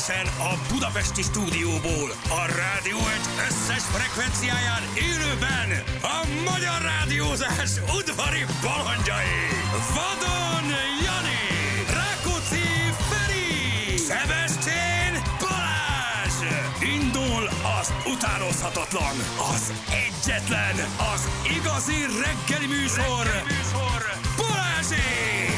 Személyesen a budapesti stúdióból, a Rádió Egy összes frekvenciáján élőben a magyar rádiózás udvari balandjai. Vadon Jani, Rákóczi Feri, Szebestén Balázs. Indul az utánozhatatlan, az egyetlen, az igazi reggeli műsor, Balázsék!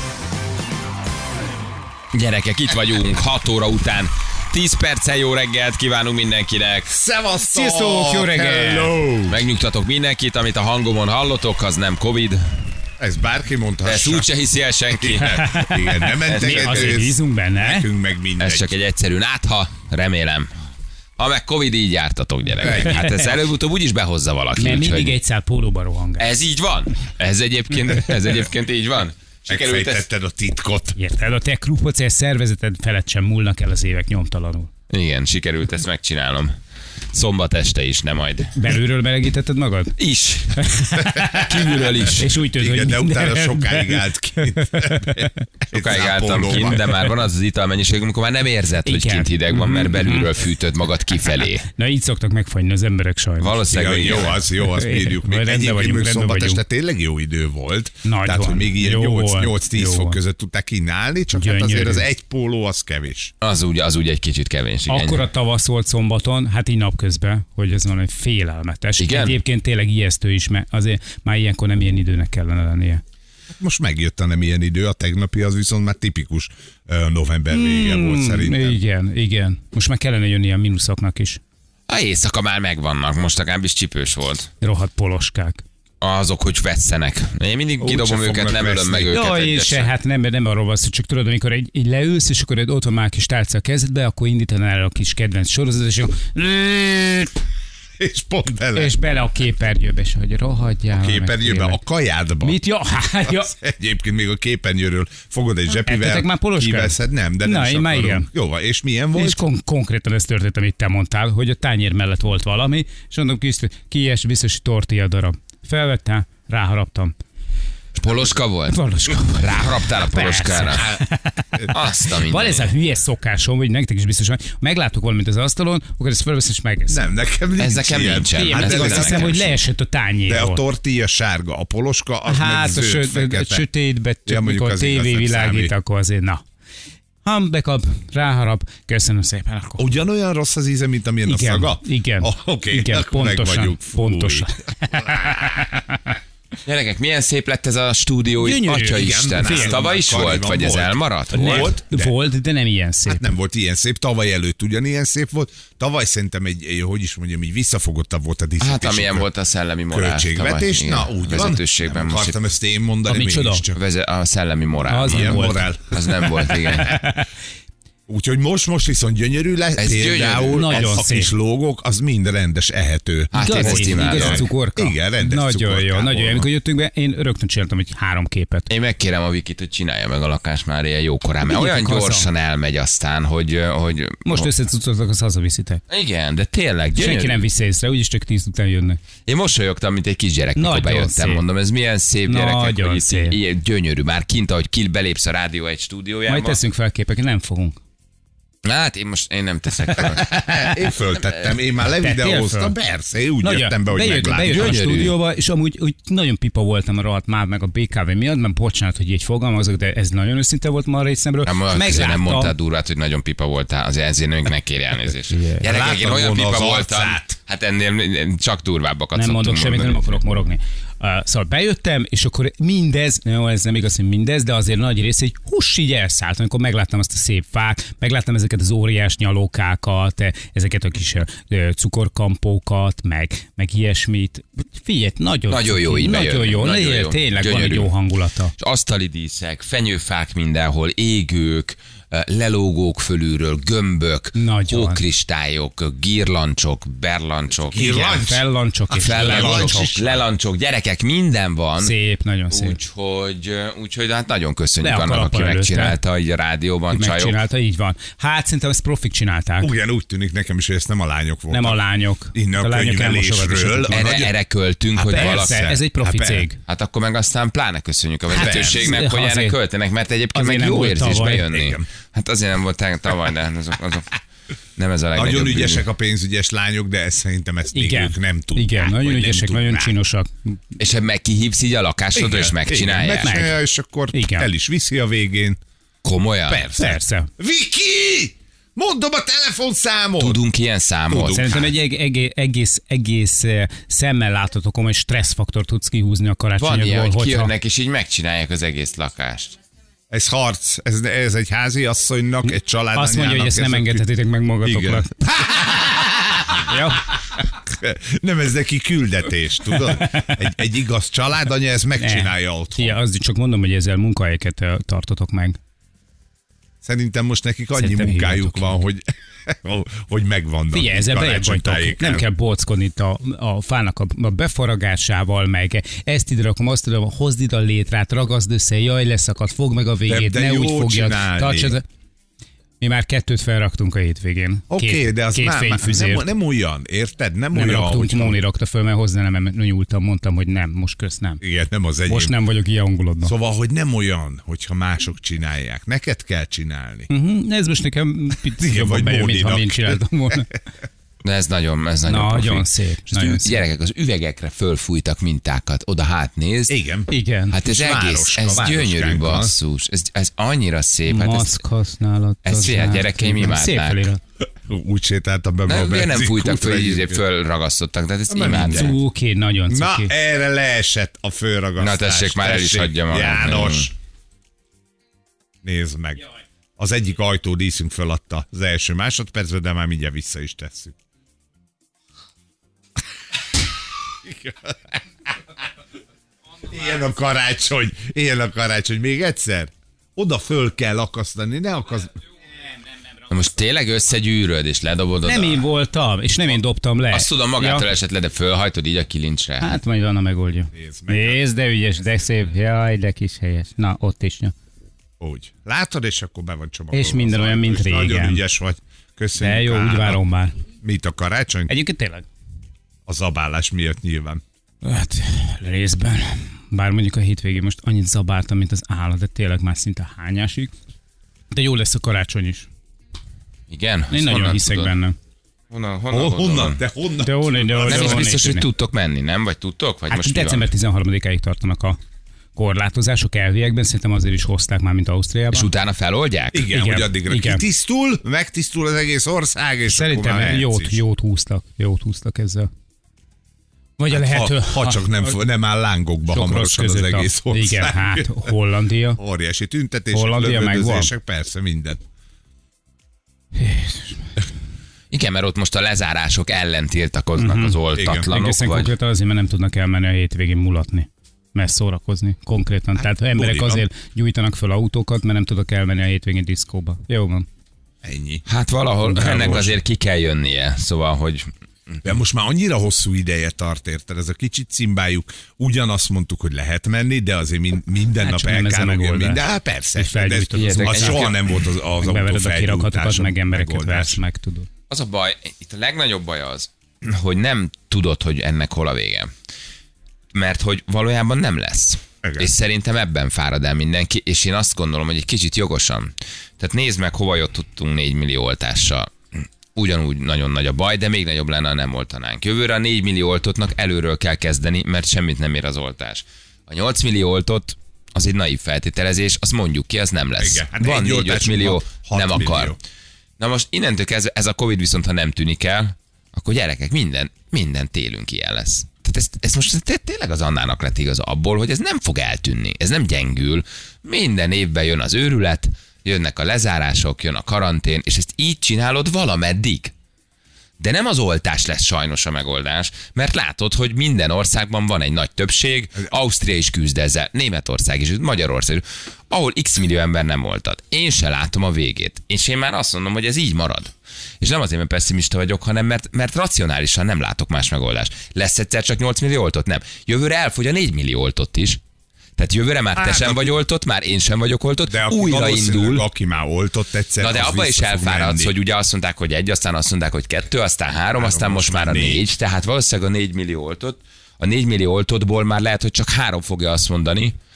Gyerekek, itt vagyunk, 6 óra után. 10 perccel jó reggelt kívánunk mindenkinek. Szevasztok! Sziasztok, jó reggel! Hello! Megnyugtatok mindenkit, amit a hangomon hallotok, az nem Covid. Ez bárki mondhassa. Ezt úgyse hiszi el senki. Igen, nem Mi mentek azért bízunk benne? Nekünk meg mindegy. Ez csak egy egyszerű nátha, remélem. Ha meg Covid, így jártatok, gyerekek. Hát ez előbb-utóbb úgyis behozza valaki. Mert mindig úgyhogy... egy szál pólóba rohangál. Ez így van? Ez egyébként így van? Sikerült ezt... Megfejtetted a titkot. Érted? A te krupocás szervezeted felett sem múlnak el az évek nyomtalanul. Igen, sikerült ezt megcsinálnom. Szombat este is, nem majd. Belülről melegítetted magad? Is. Kívülről is. És úgy tűnt, Igen, hogy de minden... utána sokáig állt kint. Sokáig álltam kint, de már van az italmennyiség, amikor már nem érzed, hogy Igen. kint hideg van, mert belülről fűtöd magad kifelé. Na így szoktak megfagyni az emberek sajnos. Valószínűleg Igen, jó, az bírjuk. Még Rendben egyébként vagyunk, még szombat rendben este tényleg jó idő volt. Nagy Tehát, van. hogy még ilyen Jó van. 8-10 Jó fok van. között tudták kínálni, csak hát Gyönyörű. azért az egy póló az kevés. Az úgy egy kicsit kevés. Igen. Akkor a tavasz volt szombaton, hát így napközben, hogy ez valami félelmetes. Igen? Egyébként tényleg ijesztő is, mert azért már ilyenkor nem ilyen időnek kellene lennie. Most megjött a nem ilyen idő, a tegnapi az viszont már tipikus november vége volt szerintem. Igen. Most már kellene jönni a mínuszoknak is. A éjszaka már megvannak, most legalábbis csipős volt. Rohadt poloskák. Azok, hogy vesszenek. Én mindig Úgy kidobom se őket, fognak nem ölöm veszni. meg őket. Ja, és egyet se, sem. hát nem arról van szó, csak tudod, amikor egy leülsz, és akkor ott van már kis tálca a kezedbe, akkor indítanál el a kis kedvenc sorozat, és akkor... És pont bele. És bele a képernyőbe, és hogy rohadjál. A képernyőbe, a kajádba. Mit? Ja, Az egyébként még a képernyőről fogod egy Ettetek zsepivel, már poloskát? kiveszed, nem, de nem Na, is én már akarom. igen. Jó van, és milyen volt? És konkrétan ez történt, amit te mondtál, hogy a tányér mellett volt valami, és mondom, kies biztos tortilla darab. Felvettem, ráharaptam. Poloska volt? Poloska volt. Ráharaptál a poloskára? Azt a Van minden. ez a hülye szokásom, hogy nektek is biztos van, meglátok valamit az asztalon, akkor ezt felvesz és megeszem. Nem, nekem nincs Ez nekem ilyen. nincsen. Figyelj, Hát hát ez azt hiszem, nekem hogy sem. leesett a De a tányérról. tortilla sárga, a poloska az Hát meg a zöld, fekete. sötétbe, Ja, mondjuk mikor a az igaz, tévé nem világít, számít. akkor azért na. Bekap, ráharap, köszönöm szépen. Akkor. Ugyanolyan rossz az íze, mint amilyen a Igen, szaga? igen, Oké, igen, akkor meg pontosan, vagyunk. Fúj. pontosan. Gyerekek, milyen szép lett ez a stúdió, Gyönyörű, Atya igen. Isten. Fél. Ez tavaly is Kariban volt, vagy ez volt. elmaradt? Volt? Volt, de- Volt, de nem ilyen szép. Hát nem volt ilyen szép, tavaly előtt ugyanilyen szép volt. Tavaly szerintem hogy is mondjam, így visszafogottabb volt a díszítési Hát amilyen volt a szellemi morál. költségvetés. tavaly. Na, Igen. úgy van. Vezetőségben Nem most akartam ezt én mondani, A micsoda? mégiscsak. a szellemi morál. Az Ilyen nem volt. morál. Az nem volt, igen. Úgyhogy most viszont gyönyörű lesz. Ez Például gyönyörű. Nagyon a kis szép. lógok, az mind rendes ehető. Hát én ezt imádom. igaz cukorka. Igen, rendes Nagyon jó, cukorkából nagyon jó. van. Amikor jöttünk be, én rögtön csináltam egy 3 képet. Én megkérem a Vikit, hogy csinálja meg a lakást már ilyen jókorán, mert olyan Vigyetek haza. gyorsan elmegy aztán, hogy Most összecucoltak, azt hazaviszitek. igen, de tényleg gyönyörű. Senki nem viszi észre, úgyis csak 10 után jönnek. Én mosolyogtam, mint egy kisgyerek, mikor Nagyon bejöttem, szép. mondom, ez milyen szép gyerekek, Nagyon hogy itt szép. ilyen gyönyörű, már kint, ahogy belépsz a Rádió Egy stúdiójába. Majd teszünk fel képeket, nem fogunk. Hát én nem teszek fel. Én föltettem, én már levideóztam, persze, én úgy jöttem be, hogy bejöttem a meglátjuk. stúdióba, és amúgy úgy nagyon pipa voltam a rohadt már meg a BKV miatt, mert bocsánat, hogy így fogalmazok, de ez nagyon őszinte volt ma a részemről. Nem mondtál durvát, hogy nagyon pipa voltál, azért ezért ne kérj elnézést. Gyerekek, én Láttad olyan volna pipa az voltam, arcát. hát ennél csak durvábbakat Nem mondok szoktunk semmit, nem mondani. akarok morogni. Szóval bejöttem, és akkor mindez, jó, ez nem igaz, hogy mindez, de azért nagy része, hogy hús így elszállt, amikor megláttam azt a szép fát, megláttam ezeket az óriás nyalókákat, ezeket a kis cukorkampókat, meg ilyesmit. Figyelj, nagyon jó így nagyon bejönni, jó, nagyon jó. tényleg van egy Gyönyörű. jó hangulata. És asztali díszek, fenyőfák mindenhol, égők, lelógók fölülről, gömbök, Nagyon. hókristályok, girlancsok, berlancsok, Igen, fellancsok és fellancsok, lelancsok, gyerekek, minden van. Szép, nagyon szép. Úgyhogy hát nagyon köszönjük Le a annak, aki kalappal megcsinálta így a rádióban, csajok. Megcsinálta, így van. Hát szerintem ezt profik csinálták. Ugyan úgy tűnik nekem is, hogy ezt nem a lányok voltak. Nem a lányok. Innen a lányok könyvelésről. elmosogatnak. Erre költünk, hogy valaki... Persze, ez egy profi Hát cég. Hát akkor meg aztán pláne köszönjük a vezetőségnek, persze. hogy erre Azért- költenek, mert egyébként azért meg nem jó volt érzés tavaly. bejönni. Igen. Hát azért nem volt tavaly, de azok nem ez a legnagyobb. Nagyon bűnük. ügyesek a pénzügyes lányok, de szerintem ezt még ők nem tudják. Igen, nagyon vagy ügyesek, nem nagyon tudnák. csinosak. És meg kihívsz így a lakásodra, és megcsinálják. Igen, megcsinálja, és akkor Igen. el is viszi a végén. Komolyan? Persze. Viki! Mondom a telefonszámot! Tudunk ilyen számot? Tudunk. Szerintem egy egész szemmel látható komoly stresszfaktor tudsz kihúzni a Van ilyen, karácsonyodból, hogy hogyha... kijönnek, és így megcsinálják az egész lakást. Ez harc. Ez egy házi asszonynak, egy családanyának. Azt mondja, hogy ezt nem a- engedhetitek meg magatoknak. Jó? Nem, ez neki küldetés, tudod? Egy igaz családanya ezt megcsinálja otthon. Ja, azt csak mondom, hogy ezzel munkahelyeket tartotok meg. Szerintem most nekik annyi Szerintem munkájuk hívjatok van, hogy megvannak. Figyelj, ezzel bejebb vagytok. karácsonytájéken. Nem kell bóckodni itt a fának a befaragásával, meg ezt ide rakom, azt tudom, hozd ide a létrát, ragaszd össze, jaj, leszakad, fogd meg a végét, De ne jó úgy fogjad. csinálni. Tartsad. Mi már 2 felraktunk a hétvégén. Oké, de az két már fényfüzért. nem olyan, érted? Nem Nem olyan, raktunk, hogy... Móni rakta föl, mert hozzá nem nyúltam, mondtam, hogy nem, most kösz nem. Igen, nem az enyém. Most nem vagyok ilyen angolodban. Szóval, hogy nem olyan, hogyha mások csinálják. Neked kell csinálni. Ez most nekem picit Igen, jobban vagy bejön, mint ha Móninak. én csináltam volna. De ez nagyon Nagyon profi. szép, És nagyon az szép. gyerekek az üvegekre fölfújtak mintákat, oda hát nézd. Igen. Igen. Hát ez És egész, városka, ez városkánk gyönyörű van. basszus. Ez annyira szép. Hát Maszk használat. ezt figyelj, gyerekeim imádnák. Szép felirat. Úgy sétáltam be. nem, miért nem fújtak föl, így egyébként. fölragasztottak, tehát ezt Na, imádják. Cuki, nagyon Na, cuki. erre leesett a fölragasztás. Na, tessék, már el is hagyja magát. János. Nézd meg. Az egyik ajtódíszünk föladta az első másodpercben, de már mindjárt vissza is tesszük. Ilyen a karácsony. Még egyszer? Oda föl kell akasztani, ne akaszt... Na most tényleg összegyűröd, és ledobod oda? Nem én voltam, és nem én dobtam le. Azt tudom, magától esett le, de fölhajtod így a kilincsre. Hát majd Anna megoldja. Nézd meg. Nézd, de ügyes, de szép. Jaj, de kis helyes. Na, ott is. Ja. Úgy. Látod, és akkor be van csomagolva. És minden az olyan, ajtó, mint és Nagyon régen. ügyes vagy. Köszönjük. De jó, úgy Ána. várom már. Mit a karácsony? Egyébként tényleg. A zabálás miatt nyilván. Hát, részben. Bár mondjuk a hétvégén most annyit zabáltam, mint az állat, de tényleg már szinte hányásig. De jó lesz a karácsony is. Igen? Én Azt nagyon honnan hiszek tudod? benne. Honnan Honnan? De honnan? De honnan? Nem is biztos, hogy tudtok menni, nem? Vagy tudtok? Vagy Hát most mi van? december 13-áig tartanak a korlátozások elviekben, szerintem azért is hozták már, mint Ausztriában. És utána feloldják? Igen, Igen, hogy addigra igen. kitisztul, megtisztul az egész ország, és akkor már Szerintem mehetsz is. jót húztak ezzel. Vagy a lehető... Ha csak nem áll lángokba sok rossz hamarosan az között egész ország. Igen, hát Hollandia. Óriási tüntetések, Hollandia lövöldözések, persze minden. Igen, mert ott most a lezárások ellen tiltakoznak az oltatlanok. Egészen Vagy... konkrétan azért, mert nem tudnak elmenni a hétvégén mulatni. Mert szórakozni. Konkrétan. Tehát ha emberek buli van. azért gyújtanak föl autókat, mert nem tudok elmenni a hétvégén diszkóba. Jó van. Ennyi. Hát valahol De ennek most. azért ki kell jönnie. Szóval, hogy De most már annyira hosszú ideje tart, érted? Ez a kicsit cimbáljuk. Ugyanazt mondtuk, hogy lehet menni, de azért minden Hát nap csak nem ez a elkárogja megoldás. minden. Hát persze, Hogy felgyújtod de az az utcát. soha nem volt az autó Bevered a kirakatokat, felgyújtása meg embereket megoldás. versz meg, tudod. az a baj, itt a legnagyobb baj az, hogy nem tudod, hogy ennek hol a vége. Mert hogy valójában nem lesz. Igen. És szerintem ebben fárad el mindenki, és én azt gondolom, hogy egy kicsit jogosan. Tehát nézd meg, hova jutottunk 4 millió oltással. Ugyanúgy nagyon nagy a baj, de még nagyobb lenne, ha nem oltanánk. Jövőre a 4 millió oltottnak előről kell kezdeni, mert semmit nem ér az oltás. A 8 millió oltott az egy naív feltételezés, azt mondjuk ki, az nem lesz. Igen, hát van egy 4-5 oltásunk millió, van, 6 nem akar. millió. Na most innentől kezdve ez a Covid viszont, ha nem tűnik el, akkor gyerekek, minden télünk ilyen lesz. Tehát ez most tényleg az Annának lett igaz abból, hogy ez nem fog eltűnni, ez nem gyengül. Minden évben jön az őrület, jönnek a lezárások, jön a karantén, és ezt így csinálod valameddig. De nem az oltás lesz sajnos a megoldás, mert látod, hogy minden országban van egy nagy többség, Ausztria is küzd ezzel, Németország is, Magyarország is, ahol x millió ember nem oltat. Én se látom a végét. És én már azt mondom, hogy ez így marad. És nem azért, mert pessimista vagyok, hanem mert racionálisan nem látok más megoldást. Lesz egyszer csak 8 millió oltott? Nem. Jövőre elfogy a 4 millió oltott is. Tehát jövőre már te sem vagy oltott, már én sem vagyok oltott, De aki újraindul. aki már oltott egyszer, Na de az abba is vissza fog elfáradsz, menni. hogy ugye azt mondták, hogy 1, aztán azt mondták, hogy 2, aztán 3, aztán most már a 4. Tehát valószínűleg a 4 millió oltott. A 4 millió oltottból már lehet, hogy csak 3 fogja azt mondani,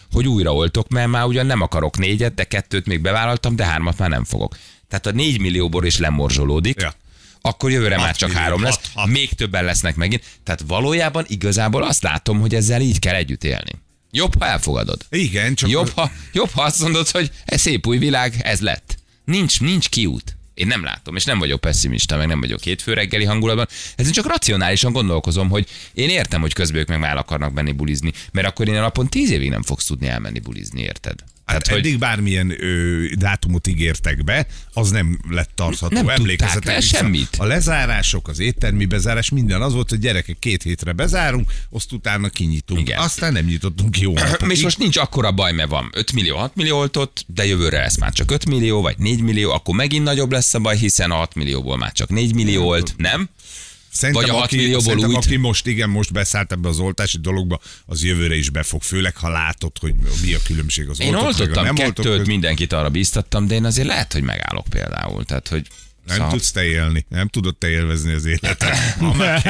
hogy újraoltok, mert már ugyan nem akarok 4, de 2 még bevállaltam, de 3 már nem fogok. Tehát a 4 millióból is lemorzsolódik, Ja. akkor jövőre már csak 3 lesz, 6. még többen lesznek megint. Tehát valójában igazából azt látom, hogy ezzel így kell együtt élni. Jobb, ha elfogadod. Igen, csak Jobb, ha azt mondod, hogy ez szép új világ, ez lett. Nincs kiút. Én nem látom, és nem vagyok pessimista, meg nem vagyok hétfő reggeli hangulatban. Ezen csak racionálisan gondolkozom, hogy én értem, hogy közben ők meg már akarnak menni bulizni, mert akkor én a napon 10 évig nem fogsz tudni elmenni bulizni, érted? Hát Tehát, eddig bármilyen dátumot ígértek be, az nem lett tartható. Nem Emlékezzetek tudták el vissza. semmit. A lezárások, az éttermi bezárás, minden az volt, hogy gyerekek 2 hétre bezárunk, azt utána kinyitunk. Igen. Aztán nem nyitottunk ki jó napokig. és most nincs akkora baj, mert van 5 millió, 6 millió oltott, de jövőre lesz már csak 5 millió, vagy 4 millió, akkor megint nagyobb lesz a baj, hiszen a 6 millióból már csak 4 millió volt, nem? Szerintem, Vagy a 6 millióból szerintem, úgy. aki most beszállt ebbe az oltási dologba, az jövőre is befog, főleg ha látod, hogy mi a különbség az Én oltott, meg a oltottam nem 2, oltott. mindenkit arra bíztattam, de én azért lehet, hogy megállok például. Tehát, hogy Nem tudsz te élni, nem tudod te élvezni az életet. Ha már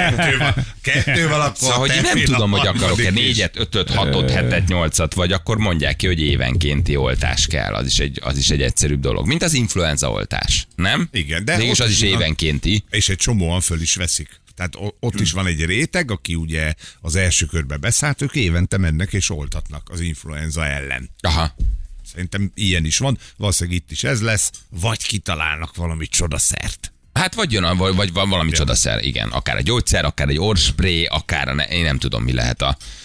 2 van, akkor Szóval, hogy én nem fél tudom, a hogy akarok-e harmadik is. 4, 5, 6, 7, 8, vagy akkor mondják ki, hogy évenkénti oltás kell. Az is egy egyszerűbb dolog. Mint az influenza oltás, nem? Igen, de Mégis ott az is is van. évenkénti. És egy csomóan föl is veszik. Tehát ott is van egy réteg, aki ugye az első körbe beszállt, ők évente mennek és oltatnak az influenza ellen. Aha. Szerintem ilyen is van, valószínűleg itt is ez lesz, vagy kitalálnak valami csodaszert. Hát vagy jön, vagy van valami csodaszer, igen. Akár egy gyógyszer, akár egy orrspré, akár én nem tudom, mi lehet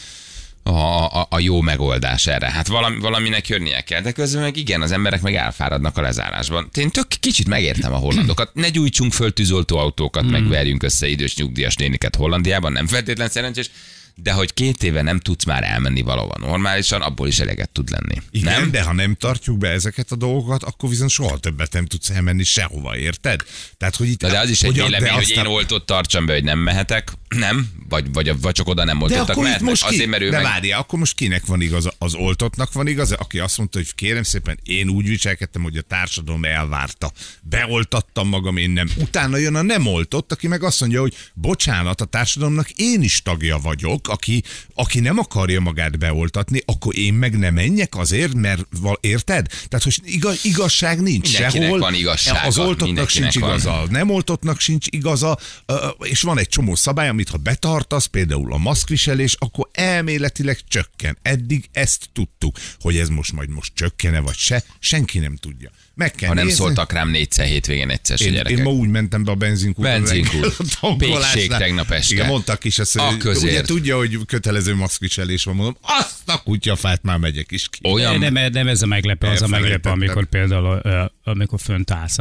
a jó megoldás erre. Hát valaminek jönnie kell, de közben meg igen, az emberek meg elfáradnak a lezárásban. Én tök kicsit megértem a hollandokat. Ne gyújtsunk föl tűzoltóautókat, meg verjünk össze idős nyugdíjas néniket Hollandiában, nem feltétlen szerencsés, de hogy 2 éve nem tudsz már elmenni valahova normálisan, abból is eleget tud lenni. Igen, Nem? de ha nem tartjuk be ezeket a dolgokat, akkor viszont soha többet nem tudsz elmenni sehova, érted? Tehát, hogy itt, De az is egy hogyan- vélemény, de hogy aztán- én oltott tartsam be, hogy nem mehetek, nem? Vagy csak oda nem De oltottak, akkor itt mehetnek. most Azért, mert ő de meg... várjál, akkor most kinek van igaza? Az oltottnak van igaza, aki azt mondta, hogy kérem szépen, én úgy viselkedtem, hogy a társadalom elvárta. Beoltattam magam, én nem. Utána jön a nem oltott, aki meg azt mondja, hogy bocsánat, a társadalomnak én is tagja vagyok, aki nem akarja magát beoltatni, akkor én meg nem menjek azért, mert érted? Tehát, hogy igazság nincs Mindenkinek sehol. van igazsága, Az oltottnak mindenkinek sincs van. igaza, a nem oltottnak sincs igaza, és van egy csomó szabály, amit ha betartasz, például a maszkviselés, akkor elméletileg csökken. Eddig ezt tudtuk, hogy ez most csökkene vagy se, senki nem tudja. Meg kell Ha nem nézni. szóltak rám 4-szer hétvégén egyszer se Én gyerekek. ma úgy mentem be a benzinkútra. Benzinkút. reggel a tankolásnál. Pékség tegnap este. Igen, mondtak is ezt, A hogy közért. ugye tudja, hogy kötelező maszkviselés van, mondom, azt a kutyafát már megyek is ki. Olyan, Nem ez a meglepő, az a meglepő, Elfelejtettem. amikor például amikor fönt állsz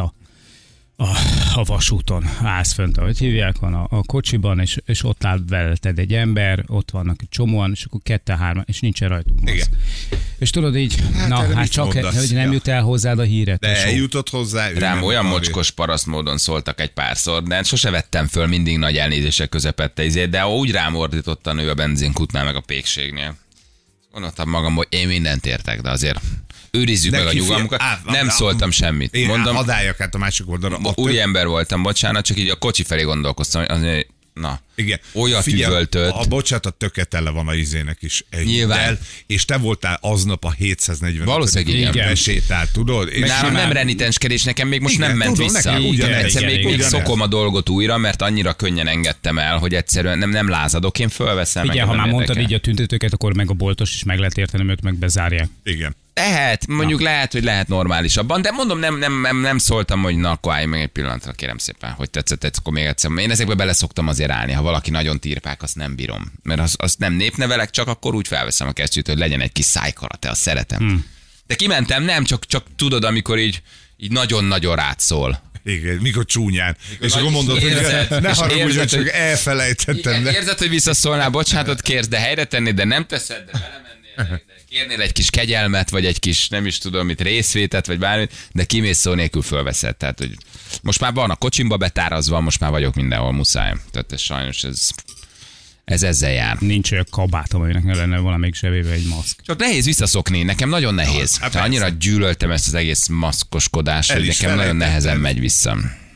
a vasúton, állsz fönt, ahogy hívják, van a kocsiban, és ott áll veleted egy ember, ott vannak egy csomóan, és akkor 2-3, és nincsen rajtuk maszk. Igen. És tudod így, erre mit csak, mondasz? hogy nem Ja. jut el hozzád a híret. De tesó. eljutott hozzá. ő rám nem olyan akarja. mocskos paraszt módon szóltak egy párszor, de sose vettem föl, mindig nagy elnézések közepette izé, de úgy rám ordított a nő a benzinkútnál meg a pékségnél. Gondoltam magam, hogy én mindent értek, de azért őrizzük meg a nyugalmunkat. Nem szóltam semmit. Én Mondom, hadáljak át a másik oldalra. úri ember voltam, bocsánat, csak így a kocsi felé gondolkoztam, hogy azért, na, Igen. olyat üvöltött. Bocsánat, a töketele van a izének is. Nyilván. És te voltál aznap a 740. Valószínűleg igen. Besétált, tudod? És Nálam simán- nem renitenskedés, nekem még most Igen, nem ment tudom, vissza. nekem ugyanez. Egyszer még Ugyanez. szokom a dolgot újra, mert annyira könnyen engedtem el, hogy egyszerűen nem lázadok, én fölveszem. Figyelj, engem ha már nem mondtad érdekel. így a tüntetőket, akkor meg a boltos is meg lehet érteni, őt meg bezárják. Igen. Lehet, mondjuk lehet, hogy lehet normálisabban, de mondom, nem szóltam, hogy na, akkor állj meg egy pillanatra, kérem szépen, hogy tetszett, akkor még egyszer. Én ezekbe beleszoktam azért állni, ha valaki nagyon tirpák, azt nem bírom. Mert azt nem népnevelek, csak akkor úgy felveszem a kesztyűt, hogy legyen egy kis szájkarate, azt szeretem. De kimentem, nem, csak tudod, amikor így nagyon-nagyon rád szól. Igen, mikor csúnyán. És akkor nagy- mondod, hogy érzed, ne és haragudj, érzed, hogy csak hogy- elfelejtettem. Igen, De... érzed, hogy visszaszólnál, bocsánatot kérsz, de helyre tenni, de nem teszed, de belemennél, de kérnél egy kis kegyelmet, vagy egy kis, nem is tudom, mit részvétet, vagy bármit, de kimész szó nélkül fölveszed. Tehát, hogy most már van a kocsimba betárazva, most már vagyok mindenhol, muszáj. Tehát ez sajnos ez ezzel jár. Nincs olyan kabátom, aminek ne lenne valamelyik zsebébe egy maszk. Csak nehéz visszaszokni, nekem nagyon nehéz. hát Hát annyira persze. gyűlöltem ezt az egész maszkoskodást, El hogy is nekem nagyon felejtettem. nehezen megy vissza.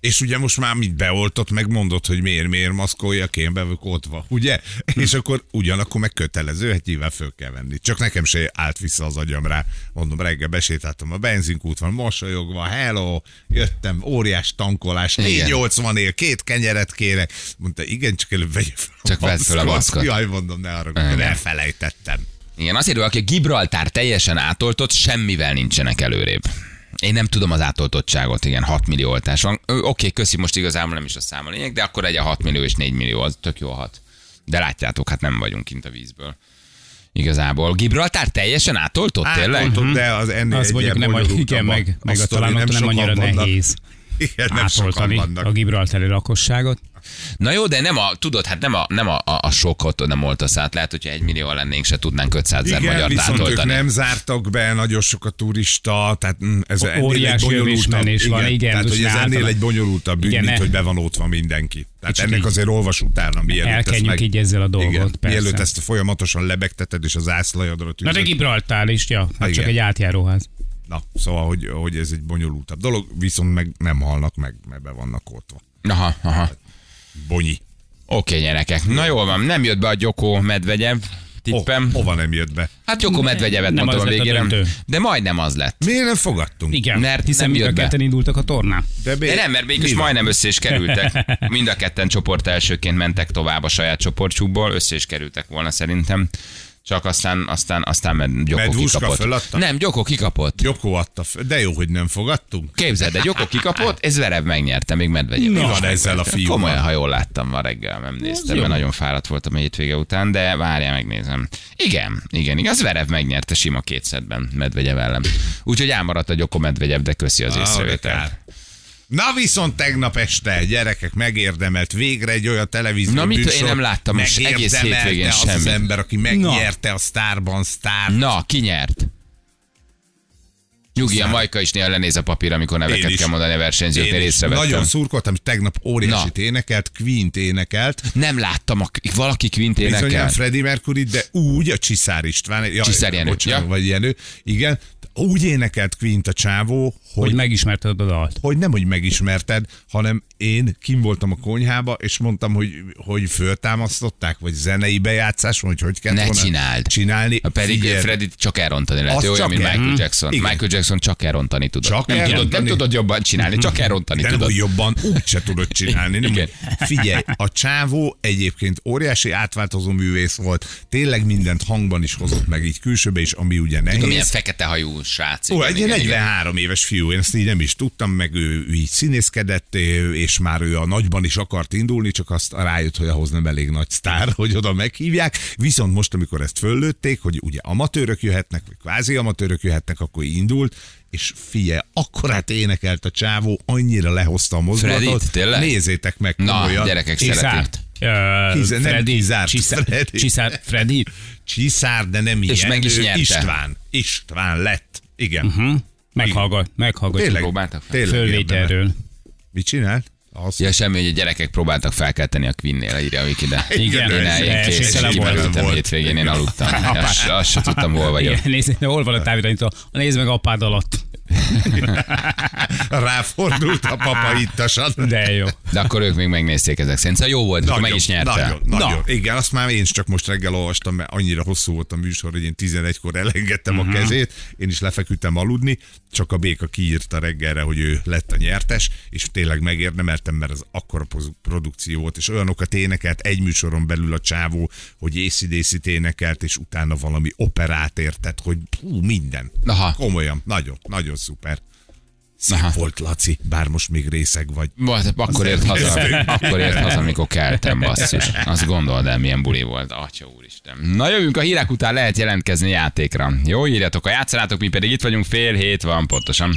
És ugye most már mit beoltott, meg mondod, hogy miért maszkoljak, én bevök ott van, ugye? És akkor ugyanakkor meg kötelező, hát nyilván föl kell venni. Csak nekem se állt vissza az agyam rá. Mondom, reggel besétáltam a benzinkút van, mosolyogva, hello, jöttem, óriás tankolás, 480 ér, 2 kenyeret kérek. Mondta, igen, csak előbb vegyek fel Csak vedd fel a maszkot. Jaj, mondom, ne arra, hogy elfelejtettem. Igen, azért, aki a Gibraltár teljesen átoltott, semmivel nincsenek előrébb. Én nem tudom az átoltottságot, igen, 6 millió oltás van. Oké, köszi, most igazából nem is a szám a lényeg, de akkor egy a 6 millió és 4 millió, az tök jó hat. De látjátok, hát nem vagyunk kint a vízből. Igazából. Gibraltár teljesen átoltott, tényleg? Átoltott, de az ennél Az mondjuk nem, igen, meg a talán ott nem annyira nehéz igen, nem átoltani a gibraltári lakosságot. Na jó, de nem tudod, hát nem a sokkot nem oltasz át. Lehet, hogyha 1 millió lennénk, se tudnánk 500 000 magyart viszont átoltani. ők nem zártak be, nagyon sok a turista, tehát ez ennél egy bonyolultabb. Van, igen, tehát hogy ez ennél egy bonyolultabb ügy, mint hogy be van ótva mindenki. Tehát ennek azért olvas utána, mielőtt elkenjük így ezzel a dolgot, igen, persze. mielőtt ezt folyamatosan lebegteted, és az ászlajadra tűzött. Na de Gibraltár is, ja, hát csak egy átjáróház. Na, szóval, hogy ez egy bonyolultabb dolog, viszont meg nem halnak meg, mert be vannak oltva. Aha. Bonyi. Oké, gyerekek. Na jól van, nem jött be a Gyokó Medvegyev tippem. Hova nem jött be? Hát Gyokó Medvegyevet nem mondtam a az lett a végére. döntő. De majdnem az lett. Miért nem fogadtunk? Igen, Mert hiszen nem mind a jött be. ketten indultak a tornán. De nem, mert mégis majdnem össze is kerültek. Mind a ketten csoport elsőként mentek tovább a saját csoportjukból, össze is kerültek volna szerintem. Csak aztán mert Gyokó Medvuska kikapott. föladta? Nem, Gyokó kikapott. Gyokó adta de jó, hogy nem fogadtunk. Képzeld, de Gyokó kikapott, ez Zverev megnyerte, még Medvegyev. Mi van ezzel a fiúval? Komolyan, ha jól láttam ma reggel, nem néztem, mert nagyon fáradt voltam a hétvége után, de várjál, megnézem. Igen, az Zverev megnyerte sima 2 szettben Medvegyev ellen. Úgyhogy elmaradt a Gyokó Medvegyev, de köszi az észrevételt. Na viszont tegnap este, gyerekek, megérdemelt végre egy olyan televíziós Na mit, műsor. én nem láttam most egész hétvégén az semmit. az ember, aki megnyerte a Sztárban Sztárt. Na, ki nyert? Nyugi, a Majka is néha lenéz a papír, amikor neveket kell mondani a versenyzőknél, észrevettem. Nagyon szurkoltam, hogy tegnap óriásit énekelt, Queen-t énekelt. Nem láttam, valaki Queen-t énekelt. Bizonyán Freddie Mercury, de úgy a Csiszár István. Csiszár Jenő. Bocsánat, vagy Jenő. Igen. Úgy énekelt Queen-t a csávó, hogy megismerted a dalt. Hogy nem, hogy megismerted, hanem én kim voltam a konyhába, és mondtam, hogy föltámasztották, vagy zenei bejátszás, hogy kellett ne volna csinálni. Pedig Figyelj. Freddit csak elrontani lehet. Ő olyan, mint Michael Jackson. Igen. Michael Jackson csak elrontani tudod. Nem tudod jobban csinálni, csak elrontani de tudod. Nem, jobban úgyse tudod csinálni. Nem, Igen. Figyelj, a csávó egyébként óriási átváltozó művész volt, tényleg mindent hangban is hozott meg így külsőbe is, ami ugye nehéz. Tudom, milyen fekete hajú srác. Egy 43 éves fiú, én ezt így nem is tudtam, meg ő így színészkedett, és már ő a nagyban is akart indulni, csak azt rájött, hogy ahhoz nem elég nagy sztár, hogy oda meghívják. Viszont most, amikor ezt föllőtték, hogy ugye amatőrök jöhetnek, vagy kvázi amatőrök jöhetnek, akkor indult, és figyelj, akkorát énekelt a csávó, annyira lehozta a mozdulatot. Freddit, tényleg? Nézzétek meg komolyan. Na, gyerekek, szeretik. Freddy. Csiszár, de nem ilyen. És meg is nyerte. István lett. Igen. Meghallgat. Tényleg, Próbáltak fel? tényleg Fölvételről. érdemel. Mit csinált? Ja, semmi, hogy a gyerekek próbáltak felkelteni a Queen-nél, írja a Wiki, de Igen, én esélytelen kimerültem hétvégén, én aludtam. Azt se tudtam, hol vagyok. Igen, nézd, hol van a távirányító? Nézd meg apád alatt. Ráfordult a papa ittasan. De jó. De akkor ők még megnézték ezek szerint. Szóval jó volt, akkor meg is nyerte. Nagyon. Igen, azt már én is csak most reggel olvastam, mert annyira hosszú volt a műsor, hogy én 11-kor elengedtem a kezét, én is lefeküdtem aludni, csak a béka kiírta reggelre, hogy ő lett a nyertes, és tényleg megérdemeltem, mert az akkora produkció volt, és olyanokat énekelt egy műsoron belül a csávó, hogy AC/DC-t énekelt, és utána valami operát értett, hogy minden. Aha. Komolyan, nagyon szuper. Szép volt, Laci, bár most még részeg vagy. Akkor ért haza, amikor keltem, basszus. Azt gondold el, milyen buli volt. Atya úristen. Na jövünk a hírek után, lehet jelentkezni játékra. Jó, írjatok, ha játszanátok, mi pedig itt vagyunk, 6:30 van pontosan.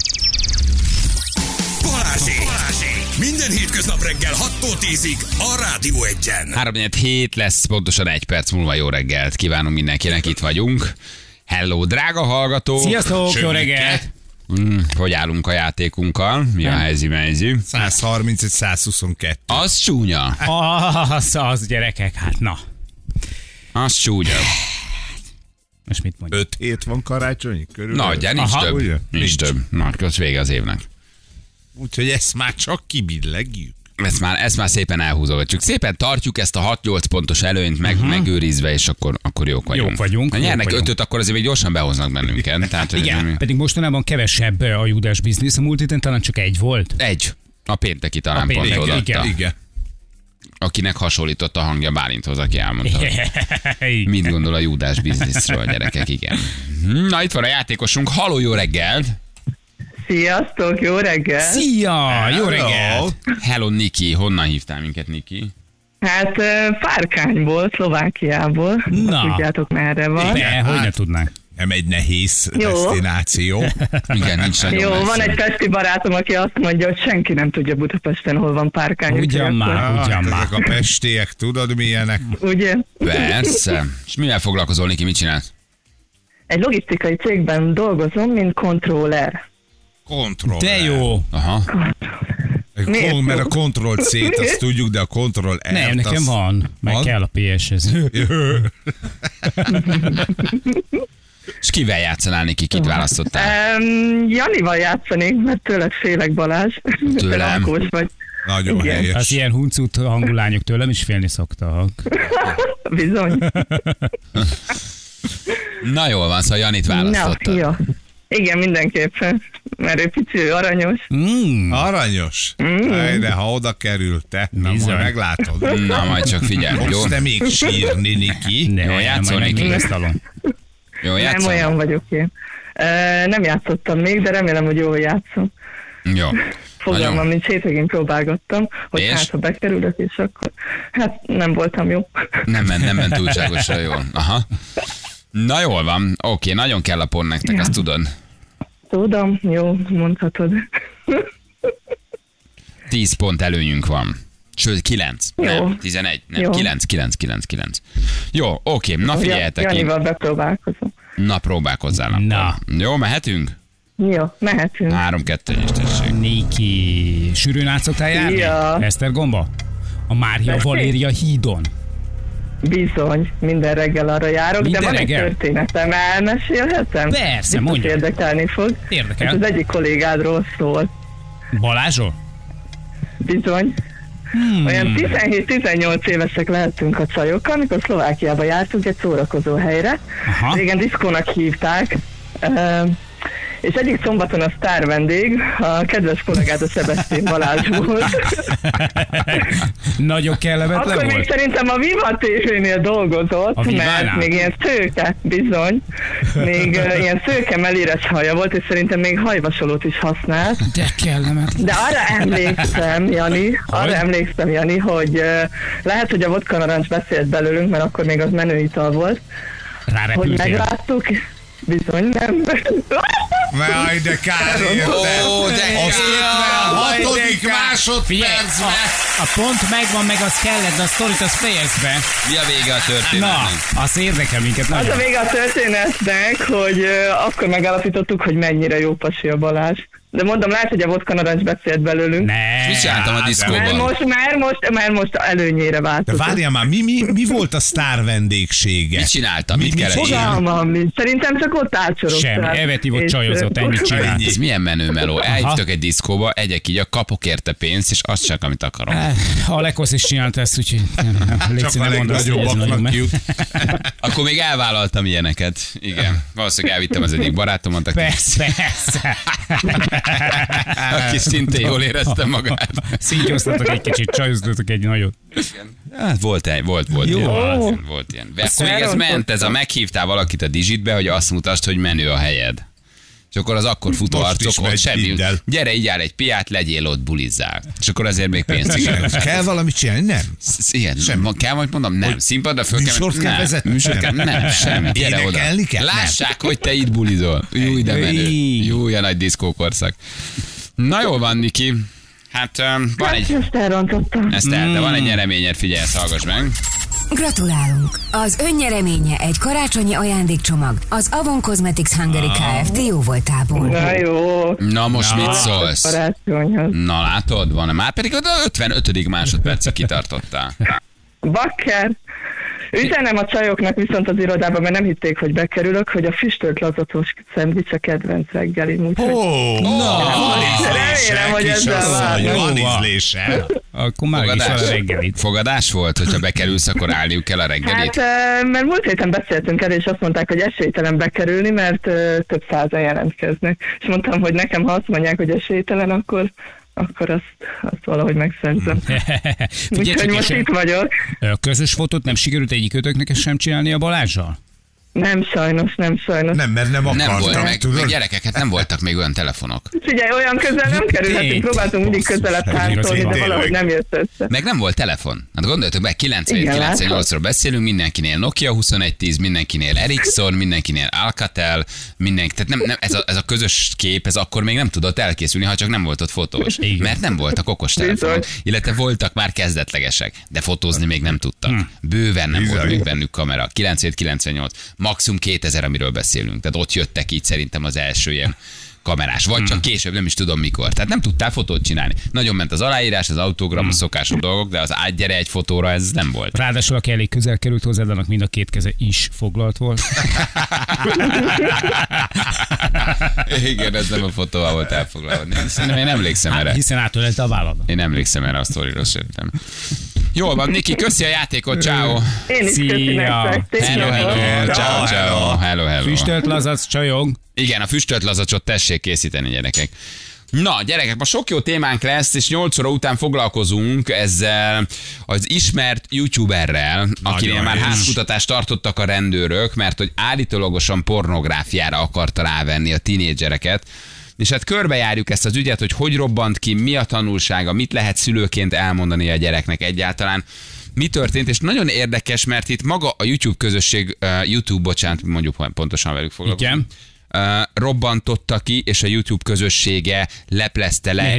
Balázsék! Minden hétköznap reggel 6-tól 10-ig a Rádió 1-en. 3:47 lesz, pontosan 1 perc múlva jó reggelt. Kívánunk mindenkinek, itt vagyunk. Hello, drága hallgató! Sziasztok, jó reggelt! Hogy állunk a játékunkkal? Mi a helyzi? 131-122. Az csúnya. Az gyerekek, hát na. Az csúnya. Most mit mondjuk? 5 hét van karácsonyi körül. Nagyján, nincs több. Ugye? Nincs több. Na, kösz vége az évnek. Úgyhogy ezt már csak kibillegjük. Ezt már szépen elhúzogatjuk. Szépen tartjuk ezt a 6-8 pontos előnyt megőrizve, és akkor jók vagyunk. Jók vagyunk, Ha nyernek jók 5-öt, akkor azért még gyorsan behoznak bennünket. Tehát, Igen, pedig mostanában kevesebb a Judas biznisz, a múlt héten talán csak egy volt. Egy. A pénteki talán pont pénteki, odaadta. Igen. Akinek hasonlított a hangja Bálinthoz, aki elmondta. Mit gondol a Júdás bizniszről, gyerekek, igen. Na, itt van a játékosunk. Halló, jó reggelt! Sziasztok, jó reggel! Szia! Jó reggelt! Hello, Niki. Honnan hívtál minket, Niki? Hát Párkányból, Szlovákiából. Na. Tudjátok, merre van. De, hogy ne tudnánk. Nem egy nehéz Jó. destináció. Igen, nincs nagyon Jó, messze. van egy pesti barátom, aki azt mondja, hogy senki nem tudja Budapesten, hol van Párkány. Ugyan úgyhogy már. akkor- Ugyan már. Ezek a pestiek, tudod milyenek? Ugye? Persze. És mivel foglalkozol, Niki? Mit csinálsz? Egy logisztikai cégben dolgozom, mint controller. Kontroll. De jó. Aha. Miért Mert jó? a Ctrl-C-t azt tudjuk, de a Ctrl-F-t Nem, nekem van. Meg Van? kell a PS-hez. És kivel játszanál, Niki? Kit választottál? Janival játszanék, mert tőled félek, Balázs. Tőlem? Te lakós vagy. Nagyon Igen. helyes. Az ilyen huncut hangú lányok tőlem is félni szoktak. Bizony. Na jól van, szóval Janit választottad. jó. Igen, mindenképpen. Mert ő pici, ő aranyos. Aranyos. De ha oda kerül, te, na Bizony. majd meglátod. Na, majd csak figyelj. Jó, Fogsz te még sírni, Niki? Ne, Jó, játszol majd neki. megvesztalom. jó Nem játszol? olyan vagyok én. Nem játszottam még, de remélem, hogy jól játszom. Jó. Fogalmam Nagyon. nincs, hétvégén próbálgattam, hogy És? hát ha bekerülök, és akkor hát nem voltam jó. Nem ment túlságosan jól. Aha. Na jól van. Oké, nagyon kell a pont nektek, Ja. azt tudod. Tudom, jó, mondhatod. 10 pont előnyünk van. Sőt, 9. Jó. Nem, 11. Nem, Jó. 9. Jó, oké. Na figyeljetek. Janival bepróbálkozom. Na, próbálkozzál. akkor. Na. Jó, mehetünk? Jó, mehetünk. 3-2 is tessék. Niki, sűrűn át szoktál járni? Szia. Esztergomba? A Mária Tessék? Valéria hídon. Bizony, minden reggel arra járok, Minden de van reggel? egy történetem, elmesélhetem? Persze, Biztos mondja. érdekelni fog. Érdekel. Ez az egyik kollégádról szól. Balázsról? Bizony. Olyan 17-18 évesek lehetünk a csajokkal, amikor Szlovákiába jártunk egy szórakozó helyre. Aha. Régen diszkónak hívták. És egyik szombaton a sztár vendég, a kedves kollégád, a Sebastian Balázs volt. Nagyon kellemetlen Akkor még volt? szerintem a Viva TV-nél dolgozott, A Vivánál? mert még ilyen szőke, bizony, még ilyen szőke melíres haja volt, és szerintem még hajvasolót is használt. De kellemetlen. De arra emlékszem, Jani, hogy lehet, hogy a vodka narancs beszélt belőlünk, mert akkor még az menőital volt, hogy Rárepültél. megláttuk, bizony nem. Jaj, de kár érte. Ó, de Az 56. Figyelj, másodpercben. a pont megvan, meg az kellett, de a sztorit az fejezd be. Mi a vége a Na, történetnek? az érdekel minket Az a nagyon. vége a történetnek, hogy akkor megállapítottuk, hogy mennyire jó pasi a Balázs. De mondom, lehet, hogy a vodka narancs beszélt belőlünk. Ne, Mit csináltam a hát, diszkóban? Mert most előnyére De változott. várjál már, mi volt a sztár vendégsége? Mit csináltam? Mit kellett csinálni? Fogalmam nincs. Szerintem csak ott álcsorogtál. Semmi, elvetívott És, csajozott, ennyit csinált. Ennyi. Ez milyen menő meló. Elhívtak egy diszkóba, egyek így, kapok érte pénzt, és azt csak, amit akarok. A Lekosz is csinálta ezt, úgyhogy légy Csak színe, a mondd azt, hogy ez nagyon legnagyobbaknak meg. jut. Akkor még elvállaltam ilyeneket. Igen. Valószínűleg elvittem az egyik barátomat, aki, Persze. aki szintén jól érezte magát. Színtyoztatok egy kicsit, csajoztatok egy nagyot. Hát volt Jó. ilyen. Volt ilyen. De akkor még ez Elrontottam. ment, ez a meghívtál valakit a Digitbe, hogy azt mutasd, hogy menő a helyed. És akkor az akkor futó Most arcok is ott megy, semmi. hidd el. Gyere, így áll egy piát, legyél ott, bulizzál. És akkor azért még pénzt is. Kell valamit csinálni? Nem. Igen, kell majd mondom, nem. Színpadra föl műsort kell nem. vezetni? Műsort kell, nem, semmi. Gyere oda. Énekelni kell? Nem. Lássák, hogy te itt bulizol. Jó, de menő. Jó, a nagy diszkókorszak. Na jól van, Niki. Hát van egy... Ezt elrontottam. De van egy nyereményed, figyelj, ezt hallgass meg. Gratulálunk! Az önnyereménye egy karácsonyi ajándékcsomag az Avon Cosmetics Hungary Kft. Jóvoltából. Na jó. Na most mit szólsz? Karácsonyhoz. Na látod, van már pedig oda 55. másodpercig kitartottál. Bakker. Üzenem a csajoknak viszont az irodában, mert nem hitték, hogy bekerülök, hogy a füstölt lazacos szendvics a kedvenc reggelim. Remélem, hogy ezzel várnak. Van ízlése. Akkor már is van a reggelit. Fogadás volt, hogyha bekerülsz, akkor állniuk kell a reggelit? Hát, mert múlt héten beszéltünk erről, és azt mondták, hogy esélytelen bekerülni, mert több százan jelentkeznek. És mondtam, hogy nekem, ha azt mondják, hogy esélytelen, akkor azt valahogy megszerzem. Úgyhogy most itt vagyok. Közös fotót nem sikerült egyikőtöknek sem csinálni a Balázsral? Nem, sajnos. Nem, mert nem akartam. Nem volt, meg tudod? gyerekek, hát nem voltak még olyan telefonok. Figyelj, olyan közel nem kerülhetünk, próbáltunk mindig közelebb táncolni, de valahogy nem jött össze. Meg nem volt telefon. Hát gondoljatok meg, 97-98-ról beszélünk, mindenkinél Nokia 2110, mindenkinél Ericsson, mindenkinél Alcatel, tehát nem, ez a közös kép, ez akkor még nem tudott elkészülni, ha csak nem volt ott fotós. Mert nem voltak okostelefonok, illetve voltak már kezdetlegesek, de fotózni még nem tudtak. Bőven nem volt még bennük kamera. 97-98. Maximum 2000, amiről beszélünk. Tehát ott jöttek így szerintem az első ilyen kamerás. Vagy csak később, nem is tudom mikor. Tehát nem tudtál fotót csinálni. Nagyon ment az aláírás, az autogram, a szokásos dolgok, de az átgyere egy fotóra ez nem volt. Ráadásul, aki elég közel került hozzád, annak mind a két keze is foglalt volt. Igen, ez nem a fotóval volt elfoglalva. Szerintem én emlékszem erre. Hiszen átölelte a vállad. Én emlékszem erre a sztoriról szerintem. Jól van, Niki, köszi a játékot, ciao. Én is köszi nektek. Hello. Füstölt lazac csajog. Igen, a füstölt lazacot tessék készíteni, gyerekek. Na, gyerekek, ma sok jó témánk lesz, és 8 óra után foglalkozunk ezzel az ismert youtuberrel, akinél már házkutatást tartottak a rendőrök, mert hogy állítólagosan pornográfiára akarta rávenni a tinédzsereket. És hát körbejárjuk ezt az ügyet, hogy robbant ki, mi a tanulsága, mit lehet szülőként elmondani a gyereknek egyáltalán. Mi történt, és nagyon érdekes, mert itt maga a YouTube közösség, mondjuk pontosan velük foglalkozunk. Robbantotta ki, és a YouTube közössége leplezte le,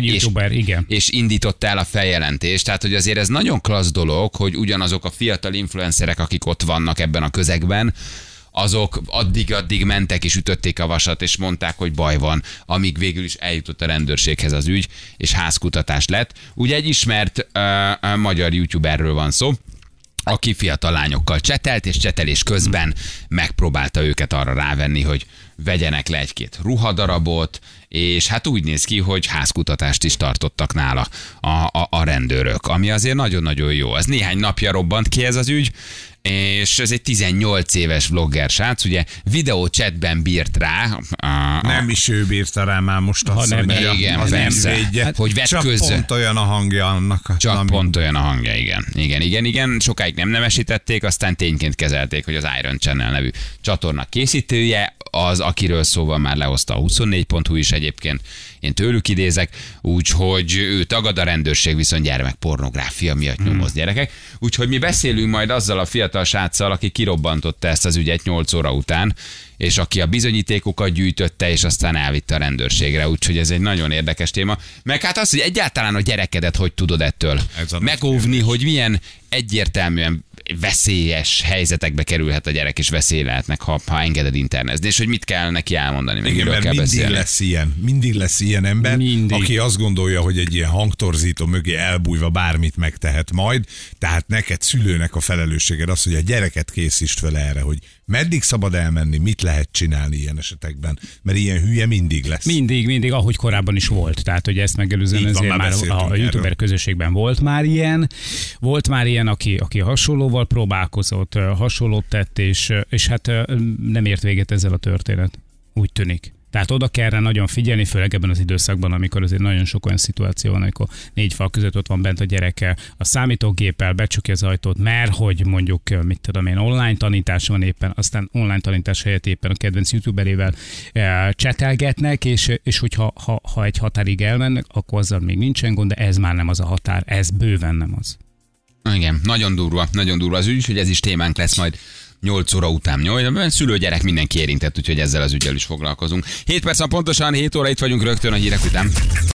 és indította el a feljelentést. Tehát, hogy azért ez nagyon klassz dolog, hogy ugyanazok a fiatal influencerek, akik ott vannak ebben a közegben, azok addig mentek és ütötték a vasat, és mondták, hogy baj van, amíg végül is eljutott a rendőrséghez az ügy, és házkutatás lett. Ugye egy ismert magyar youtuberről van szó, aki fiatal lányokkal csetelt, és csetelés közben megpróbálta őket arra rávenni, hogy vegyenek le egy-két ruhadarabot, és hát úgy néz ki, hogy házkutatást is tartottak nála a rendőrök, ami azért nagyon-nagyon jó. Ez néhány napja robbant ki ez az ügy, és ez egy 18 éves vlogger srác, ugye videóchatben bírt rá. Nem is ő bírta rá már most azt, hogy igen, az persze, hogy vetközön. Csak pont olyan a hangja annak. Pont olyan a hangja, igen. Sokáig nem nevesítették, aztán tényként kezelték, hogy az Iron Channel nevű csatorna készítője, az, akiről szóval már lehozta a 24.hu is egyébként, én tőlük idézek, úgyhogy ő tagad, a rendőrség viszont gyermekpornográfia miatt nyomoz, gyerekek. Úgyhogy mi beszélünk majd azzal a fiatal sráccal, aki kirobbantotta ezt az ügyet 8 óra után, és aki a bizonyítékokat gyűjtötte, és aztán elvitte a rendőrségre, úgyhogy ez egy nagyon érdekes téma. Meg hát az, hogy egyáltalán a gyerekedet hogy tudod ettől megóvni, hogy milyen egyértelműen veszélyes helyzetekbe kerülhet a gyerek, és veszély lehetnek, ha engeded internezni, és hogy mit kell neki elmondani, meg miről kell beszélni. Mindig lesz ilyen ember, aki azt gondolja, hogy egy ilyen hangtorzító mögé elbújva bármit megtehet majd, tehát neked szülőnek a felelősséged az, hogy a gyereket készítsd fel erre, hogy meddig szabad elmenni, mit lehet csinálni ilyen esetekben, mert ilyen hülye mindig lesz. Mindig, ahogy korábban is volt. Tehát, hogy ezt megelőzően ezért már a youtuber közösségben volt már ilyen, aki hasonlóval próbálkozott, hasonlót tett, és hát nem ért véget ezzel a történet. Úgy tűnik. Tehát oda kell rá nagyon figyelni, főleg ebben az időszakban, amikor azért nagyon sok olyan szituáció van, amikor 4 fal között ott van bent a gyereke, a számítógéppel becsukja az ajtót, mert hogy mondjuk, mit tudom én, online tanítás van éppen, aztán online tanítás helyett éppen a kedvenc youtuberével csetelgetnek, és hogyha egy határig elmennek, akkor azzal még nincsen gond, de ez már nem az a határ, ez bőven nem az. Igen, nagyon durva az ügy, hogy ez is témánk lesz majd 8 óra után. Szülő-gyerek mindenki érintett, úgyhogy ezzel az ügyel is foglalkozunk. 7 perc pontosan, 7 óra itt vagyunk rögtön a hírek után.